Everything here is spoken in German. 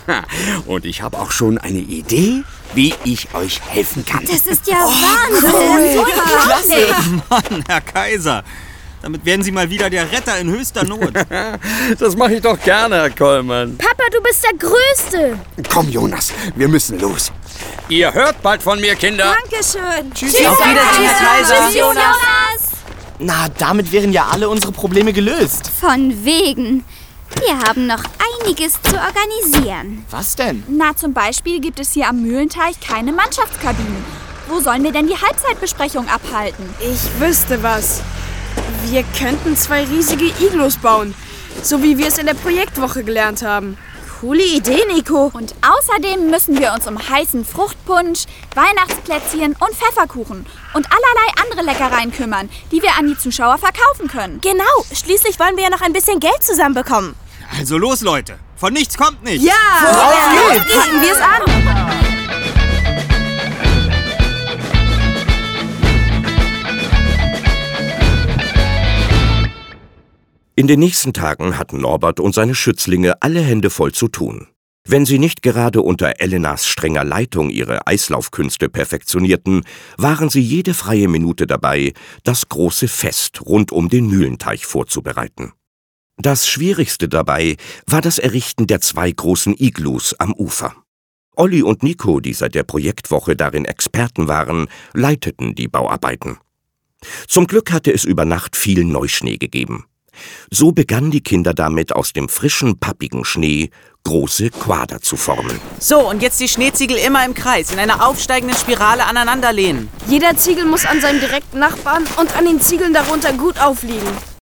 Und ich habe auch schon eine Idee, wie ich euch helfen kann. Das ist ja Wahnsinn. Klasse! Mann, Herr Kaiser. Damit werden Sie mal wieder der Retter in höchster Not. Das mache ich doch gerne, Herr Kollmann. Papa, du bist der Größte. Komm, Jonas, wir müssen los. Ihr hört bald von mir, Kinder. Dankeschön. Tschüss, auf Wiedersehen, Herr Kaiser. Tschüss, Jonas. Na, damit wären ja alle unsere Probleme gelöst. Von wegen. Wir haben noch einiges zu organisieren. Was denn? Na, zum Beispiel gibt es hier am Mühlenteich keine Mannschaftskabinen. Wo sollen wir denn die Halbzeitbesprechung abhalten? Ich wüsste was. Wir könnten 2 riesige Iglus bauen, so wie wir es in der Projektwoche gelernt haben. Coole Idee, Nico. Und außerdem müssen wir uns um heißen Fruchtpunsch, Weihnachtsplätzchen und Pfefferkuchen und allerlei andere Leckereien kümmern, die wir an die Zuschauer verkaufen können. Genau, schließlich wollen wir ja noch ein bisschen Geld zusammenbekommen. Also los, Leute. Von nichts kommt nichts. Ja! Auf geht's! Packen wir es an! In den nächsten Tagen hatten Norbert und seine Schützlinge alle Hände voll zu tun. Wenn sie nicht gerade unter Elenas strenger Leitung ihre Eislaufkünste perfektionierten, waren sie jede freie Minute dabei, das große Fest rund um den Mühlenteich vorzubereiten. Das Schwierigste dabei war das Errichten der 2 großen Iglus am Ufer. Olli und Nico, die seit der Projektwoche darin Experten waren, leiteten die Bauarbeiten. Zum Glück hatte es über Nacht viel Neuschnee gegeben. So begannen die Kinder damit, aus dem frischen, pappigen Schnee große Quader zu formen. So, und jetzt die Schneeziegel immer im Kreis, in einer aufsteigenden Spirale aneinanderlehnen. Jeder Ziegel muss an seinem direkten Nachbarn und an den Ziegeln darunter gut aufliegen.